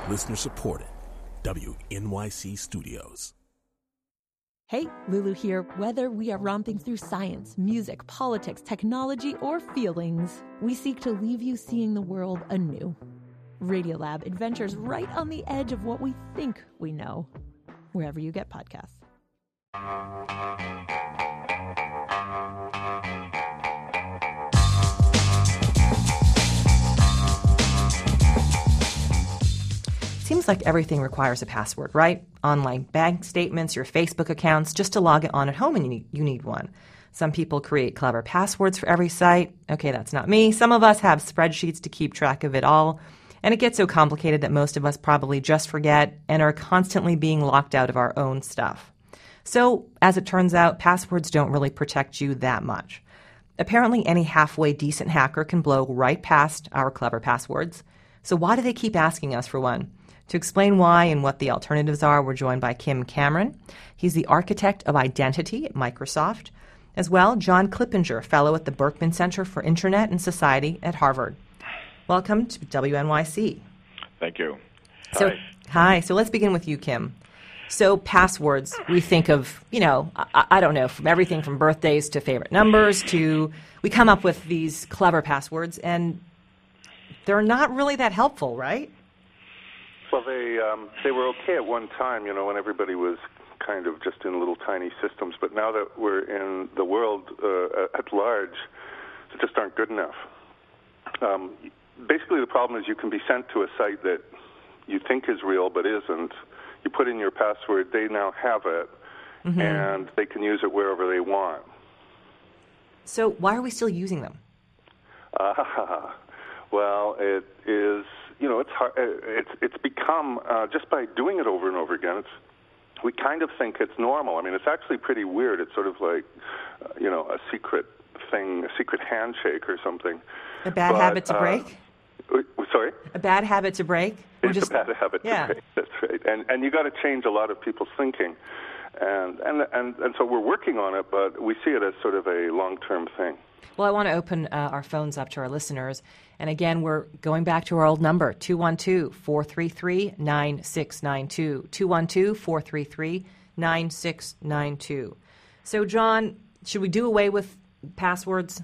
Listener supported. WNYC Studios. Hey, Lulu here. Whether we are romping through science, music, politics, technology, or feelings, we seek to leave you seeing the world anew. Radiolab adventures right on the edge of what we think we know, wherever you get podcasts. Seems like everything requires a password, right? Online bank statements, your Facebook accounts, just to log it on at home, and you need one. Some people create clever passwords for every site. Okay, that's not me. Some of us have spreadsheets to keep track of it all, and it gets so complicated that most of us probably just forget and are constantly being locked out of our own stuff. So, as it turns out, passwords don't really protect you that much. Apparently, any halfway decent hacker can blow right past our clever passwords. So why do they keep asking us for one? To explain why and what the alternatives are, we're joined by Kim Cameron. He's the architect of identity at Microsoft. As well, John Clippinger, fellow at the Berkman Center for Internet and Society at Harvard. Welcome to WNYC. Thank you. Hi. So let's begin with you, Kim. So passwords, we think of, I don't know, from everything from birthdays to favorite numbers to, we come up with these clever passwords, and they're not really that helpful, right? Well, they were okay at one time, when everybody was kind of just in little tiny systems. But now that we're in the world at large, they just aren't good enough. Basically, the problem is you can be sent to a site that you think is real but isn't. You put in your password, they now have it, and they can use it wherever they want. So why are we still using them? Well, it is... it's hard. It's become, just by doing it over and over again, we kind of think it's normal. I mean, it's actually pretty weird. It's sort of like, a secret thing, a secret handshake or something. A bad habit to break? Sorry? A bad habit to break? It's a bad habit to break, that's right. And you got to change a lot of people's thinking. And so we're working on it, but we see it as sort of a long-term thing. Well, I want to open our phones up to our listeners. And again, we're going back to our old number, 212-433-9692. 212-433-9692. So, John, should we do away with passwords?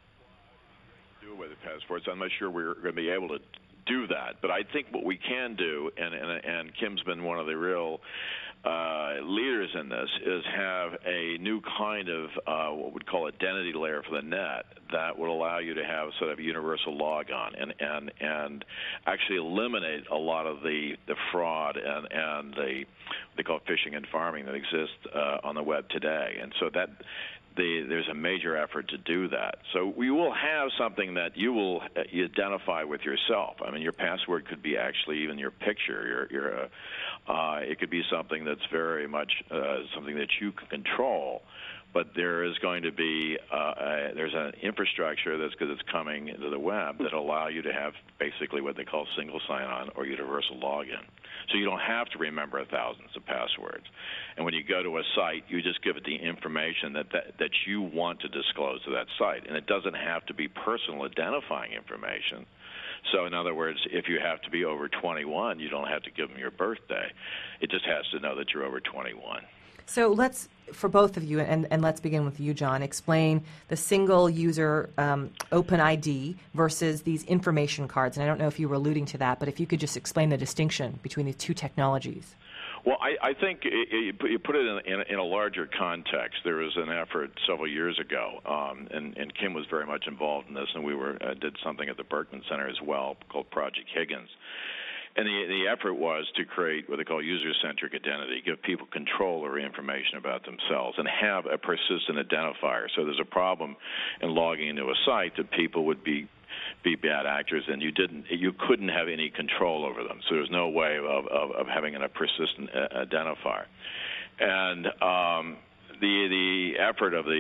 Do away with passwords. I'm not sure we're going to be able to do that. But I think what we can do, and Kim's been one of the real leaders in this, is have a new kind of what we'd call identity layer for the net that would allow you to have sort of universal logon and actually eliminate a lot of the fraud and the what they call phishing and farming that exists on the web today. And so that there's a major effort to do that. So we will have something that you will identify with yourself. I mean, your password could be actually even your picture. It could be something that's very much something that you can control. But there is going to be there's an infrastructure that's coming into the web that allow you to have basically what they call single sign-on or universal login. So you don't have to remember thousands of passwords. And when you go to a site, you just give it the information that you want to disclose to that site. And it doesn't have to be personal identifying information. So in other words, if you have to be over 21, you don't have to give them your birthday. It just has to know that you're over 21. So let's, for both of you, and let's begin with you, John, explain the single-user OpenID versus these information cards. And I don't know if you were alluding to that, but if you could just explain the distinction between these two technologies. Well, I think you put it in a larger context. There was an effort several years ago, and Kim was very much involved in this, and we did something at the Berkman Center as well called Project Higgins. And the effort was to create what they call user-centric identity, give people control over information about themselves, and have a persistent identifier. So there's a problem in logging into a site that people would be bad actors, and you couldn't have any control over them. So there's no way of having a persistent identifier. And the effort of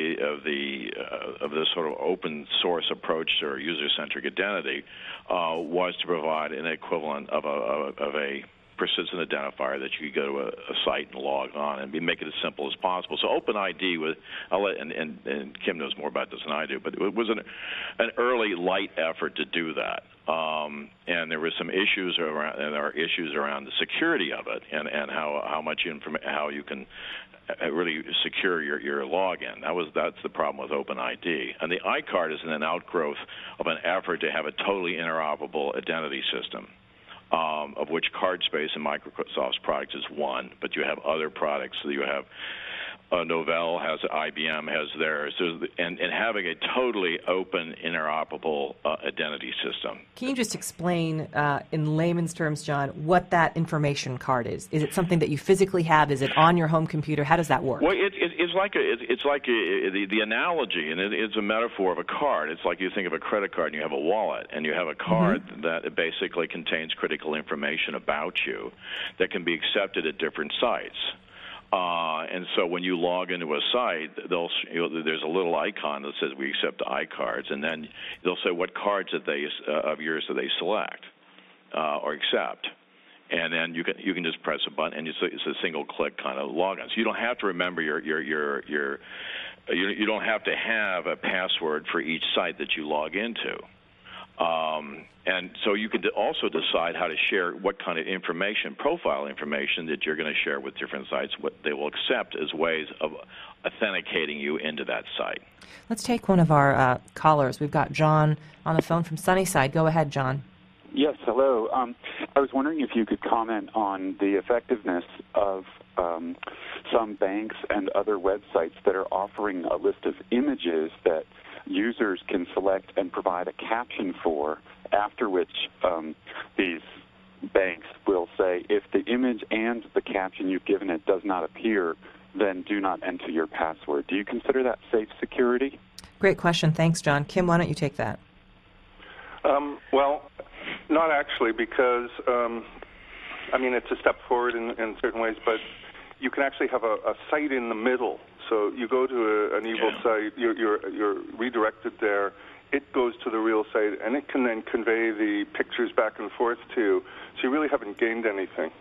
this sort of open source approach or user-centric identity was to provide an equivalent of a persistent identifier that you could go to a site and log on and make it as simple as possible. So OpenID was, and Kim knows more about this than I do, but it was an early light effort to do that. and there were some issues around, and there are issues around the security of it, and how you can really secure your login. That's the problem with OpenID. And the iCard is an outgrowth of an effort to have a totally interoperable identity system, of which CardSpace and Microsoft's product is one, but you have other products. So you have Novell has, IBM has theirs, and having a totally open, interoperable identity system. Can you just explain, in layman's terms, John, what that information card is? Is it something that you physically have? Is it on your home computer? How does that work? Well, it's like the analogy, and it's a metaphor of a card. It's like you think of a credit card, and you have a wallet, and you have a card that basically contains critical information about you that can be accepted at different sites. And so when you log into a site, there's a little icon that says we accept iCards, and then they'll say what cards of yours that they select or accept, and then you can just press a button, and it's a single click kind of login. So you don't have to remember you don't have to have a password for each site that you log into. And so you can also decide how to share what kind of information, profile information, that you're going to share with different sites, what they will accept as ways of authenticating you into that site. Let's take one of our callers. We've got John on the phone from Sunnyside. Go ahead, John. Yes, hello. I was wondering if you could comment on the effectiveness of some banks and other websites that are offering a list of images that users can select and provide a caption for, after which these banks will say, if the image and the caption you've given it does not appear, then do not enter your password. Do you consider that safe security? Great question. Thanks, John. Kim, why don't you take that? Well, not actually, because, it's a step forward in certain ways, but you can actually have a site in the middle. So you go to an evil site, you're redirected there, it goes to the real site, and it can then convey the pictures back and forth to you. So you really haven't gained anything.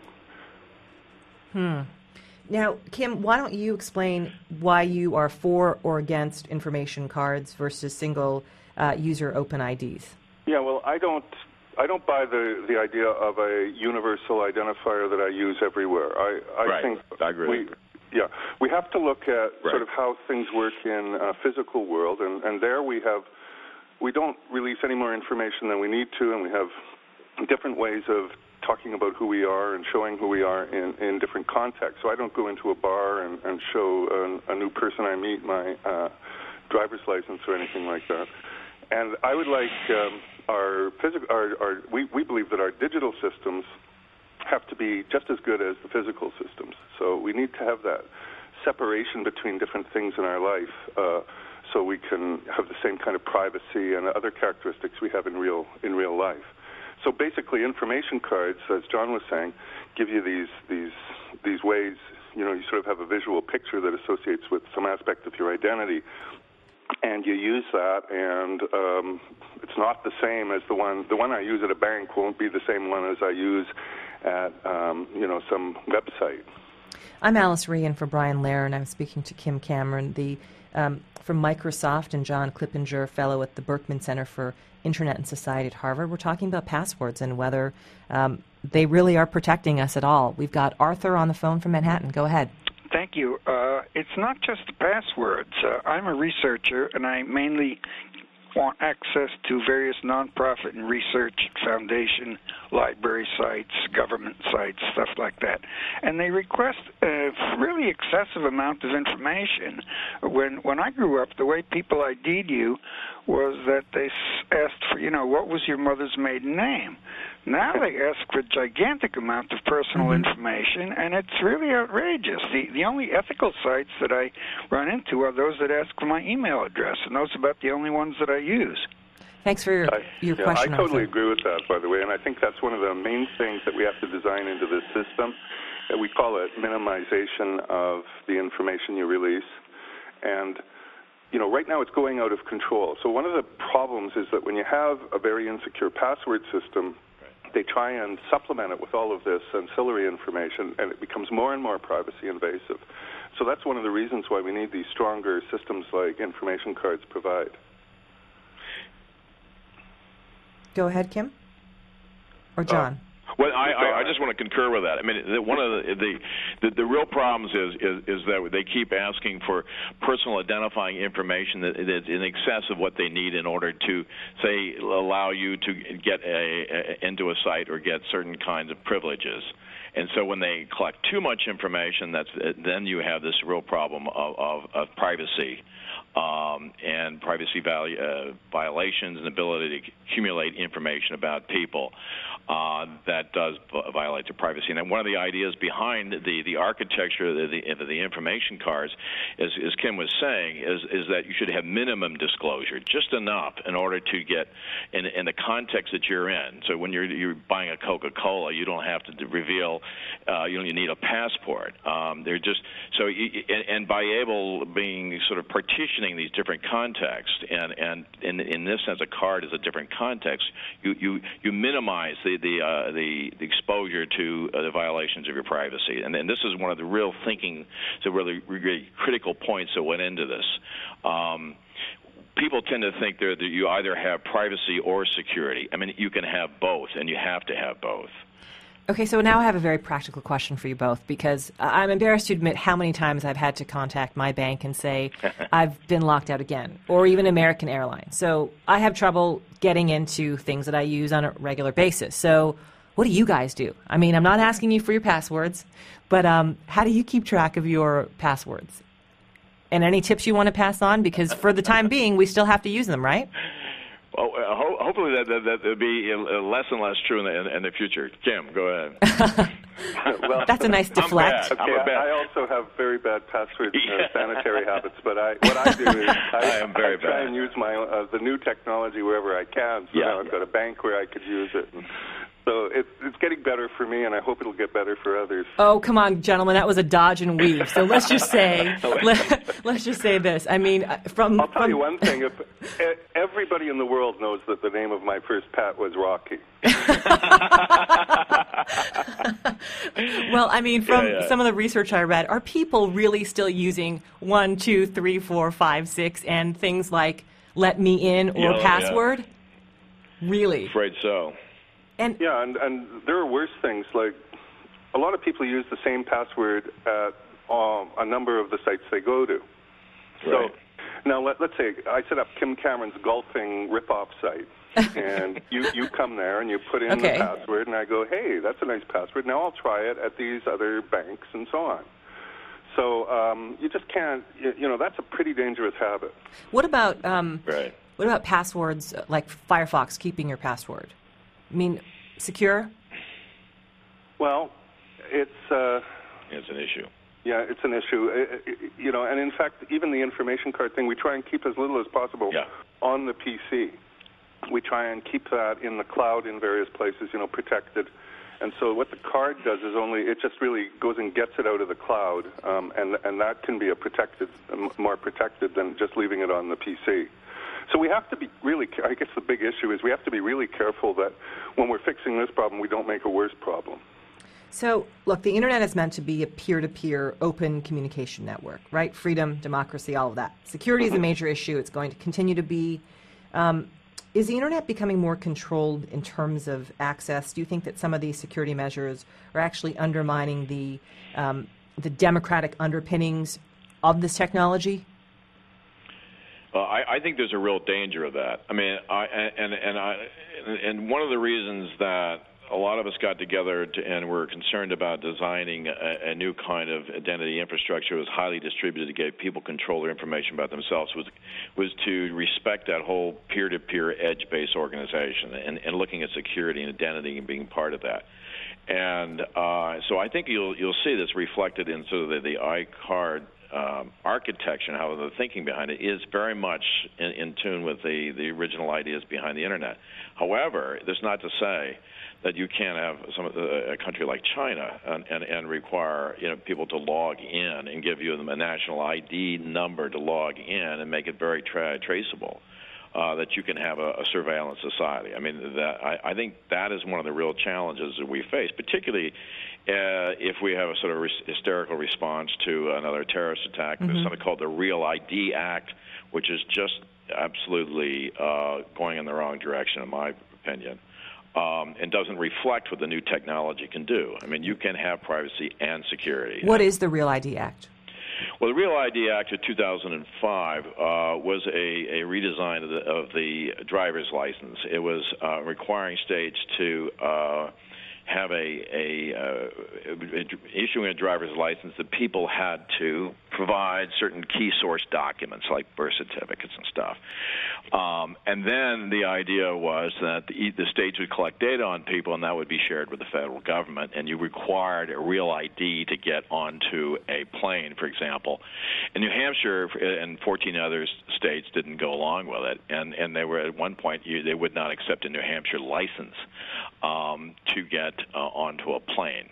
Now, Kim, why don't you explain why you are for or against information cards versus single user open IDs? Yeah, well, I don't buy the idea of a universal identifier that I use everywhere. I think I agree. We have to look at sort of how things work in a physical world, and there we don't release any more information than we need to, and we have different ways of talking about who we are and showing who we are in different contexts. So I don't go into a bar and show a new person I meet my driver's license or anything like that. And I would like we believe that our digital systems have to be just as good as the physical systems. So we need to have that separation between different things in our life, so we can have the same kind of privacy and other characteristics we have in real life. So basically, information cards, as John was saying, give you these ways. You sort of have a visual picture that associates with some aspect of your identity, and you use that, and it's not the same as the one I use at a bank won't be the same one as I use at some website. I'm Alice Regan for Brian Lehrer, and I'm speaking to Kim Cameron, from Microsoft, and John Clippinger, fellow at the Berkman Center for Internet and Society at Harvard. We're talking about passwords and whether they really are protecting us at all. We've got Arthur on the phone from Manhattan. Go ahead. Thank you. It's not just the passwords. I'm a researcher, and I mainly want access to various nonprofit and research foundation library sites, government sites, stuff like that. And they request a really excessive amount of information. When I grew up, the way people ID'd you was that they asked for, what was your mother's maiden name? Now they ask for a gigantic amount of personal information, and it's really outrageous. The only ethical sites that I run into are those that ask for my email address, and those are about the only ones that I use. Thanks for your question. I totally agree with that, by the way, and I think that's one of the main things that we have to design into this system. We call it minimization of the information you release. And right now it's going out of control. So one of the problems is that when you have a very insecure password system, they try and supplement it with all of this ancillary information, and it becomes more and more privacy invasive. So that's one of the reasons why we need these stronger systems like information cards provide. Go ahead, Kim. Or John? Well, I just want to concur with that. I mean, one of the real problems is that they keep asking for personal identifying information that is in excess of what they need in order to, say, allow you to get into a site or get certain kinds of privileges. And so when they collect too much information, then you have this real problem of privacy. And privacy violations and ability to accumulate information about people that does violate their privacy. And one of the ideas behind the architecture of the information cards, as Kim was saying, is that you should have minimum disclosure, just enough in order to get in the context that you're in. So when you're buying a Coca-Cola, you don't have to reveal you need a passport. They're just so and by being sort of partitioning these different contexts, and in this sense, a card is a different context. You minimize the exposure to the violations of your privacy, and this is one of the real thinking, so really critical points that went into this. People tend to think that you either have privacy or security. I mean, you can have both, and you have to have both. Okay, so now I have a very practical question for you both, because I'm embarrassed to admit how many times I've had to contact my bank and say, I've been locked out again, or even American Airlines. So I have trouble getting into things that I use on a regular basis. So what do you guys do? I mean, I'm not asking you for your passwords, but how do you keep track of your passwords? And any tips you want to pass on? Because for the time being, we still have to use them, right? Well, hopefully that will be less and less true in the future. Kim, go ahead. Well, that's a nice deflect. Okay, I also have very bad passwords and sanitary habits, but what I do is I try and use the new technology wherever I can. So now I've got a bank where I could use it. So it's getting better for me, and I hope it'll get better for others. Oh, come on, gentlemen, that was a dodge and weave. So let's just say, let's just say this. I mean, I'll tell you one thing: if everybody in the world knows that the name of my first pet was Rocky. Well, I mean, from some of the research I read, are people really still using 1, 2, 3, 4, 5, 6, and things like "Let Me In" or password? Yeah. Really? Afraid so. And there are worse things, like a lot of people use the same password at a number of the sites they go to. Right. So now let's say I set up Kim Cameron's golfing rip-off site, and you come there and you put in the password, and I go, hey, that's a nice password. Now I'll try it at these other banks and so on. So you just can't, that's a pretty dangerous habit. What about what about passwords like Firefox keeping your password? I mean, secure? Well, it's an issue. Yeah, it's an issue. And in fact, even the information card thing, we try and keep as little as possible on the PC. We try and keep that in the cloud in various places, protected. And so what the card does is it just really goes and gets it out of the cloud, and that can be more protected than just leaving it on the PC. So we have to be I guess the big issue is we have to be really careful that when we're fixing this problem, we don't make a worse problem. So, look, the Internet is meant to be a peer-to-peer open communication network, right? Freedom, democracy, all of that. Security is a major issue. It's going to continue to be. Is the Internet becoming more controlled in terms of access? Do you think that some of these security measures are actually undermining the democratic underpinnings of this technology? I think there's a real danger of that. I mean, and one of the reasons that a lot of us got together and were concerned about designing a new kind of identity infrastructure that was highly distributed to give people control their information about themselves was to respect that whole peer-to-peer edge-based organization and looking at security and identity and being part of that. And so I think you'll see this reflected in sort of the iCard architecture and how the thinking behind it is very much in tune with the original ideas behind the Internet. However, that's not to say that you can't have a country like China and require people to log in and give you a national ID number to log in and make it very traceable. That you can have a surveillance society. I mean, I think that is one of the real challenges that we face, particularly if we have a sort of hysterical response to another terrorist attack. There's something called the Real ID Act, which is just absolutely going in the wrong direction, in my opinion. and doesn't reflect what the new technology can do. I mean, you can have privacy and security. What is the Real ID Act? Well, the Real ID Act of 2005 was a redesign of the driver's license. It was requiring states to have issuing a driver's license that people had to provide certain key source documents like birth certificates and stuff. And then the idea was that the states would collect data on people, and that would be shared with the federal government, and you required a real ID to get onto a plane, for example. And New Hampshire and 14 other states didn't go along with it, and they were at one point they would not accept a New Hampshire license to get onto a plane.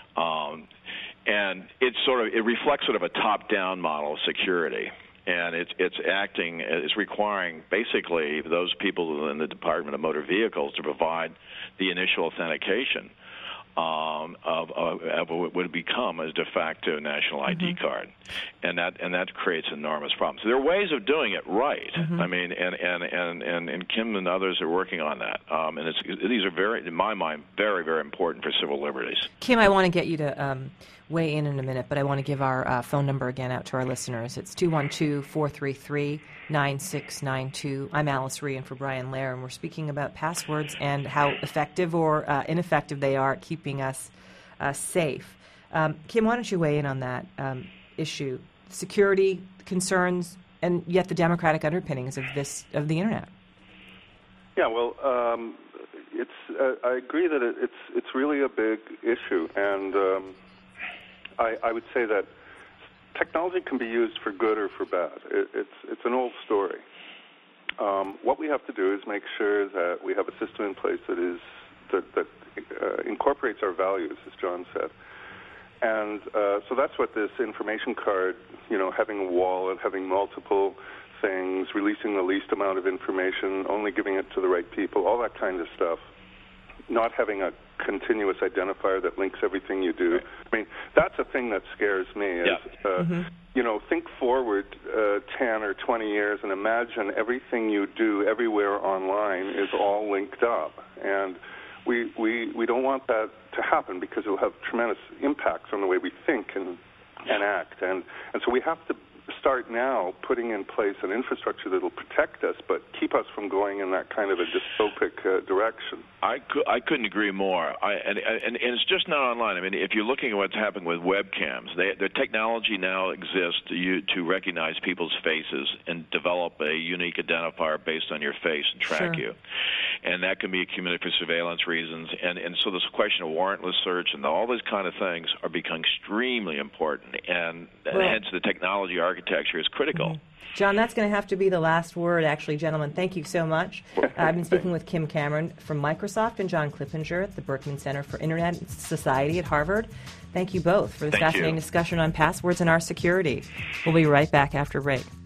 And it reflects sort of a top-down model of security. And it's requiring basically those people in the Department of Motor Vehicles to provide the initial authentication of what would become a de facto national ID card, and that creates enormous problems. So there are ways of doing it right. I mean, and Kim and others are working on that. And these are very, in my mind, very, very important for civil liberties. Kim, I want to get you to weigh in a minute, but I want to give our phone number again out to our listeners. It's 212-433-9692. I'm Alice Ree, and for Brian Lehrer, and we're speaking about passwords and how effective or ineffective they are at keeping us safe. Kim, why don't you weigh in on that issue? Security concerns, and yet the democratic underpinnings of the Internet. Yeah, well, I agree that it's really a big issue, and I would say that technology can be used for good or for bad. It's an old story. What we have to do is make sure that we have a system in place that incorporates our values, as John said. And so that's what this information card, having a wallet, having multiple things, releasing the least amount of information, only giving it to the right people, all that kind of stuff. Not having a continuous identifier that links everything you do. I mean, that's a thing that scares me. Think forward 10 or 20 years and imagine everything you do everywhere online is all linked up. And we don't want that to happen because it will have tremendous impacts on the way we think and act. And so we have to start now putting in place an infrastructure that will protect us but keep us from going in that kind of a dystopic direction. I couldn't agree more. And it's just not online. I mean, if you're looking at what's happening with webcams, the technology now exists to recognize people's faces and develop a unique identifier based on your face and track you. And that can be accumulated for surveillance reasons. And so this question of warrantless search and all those kind of things are becoming extremely important. And hence the technology architecture is critical. John, that's going to have to be the last word, actually. Gentlemen, thank you so much. I've been speaking with Kim Cameron from Microsoft and John Clippinger at the Berkman Center for Internet Society at Harvard. Thank you both for this fascinating discussion on passwords and our security. We'll be right back after break.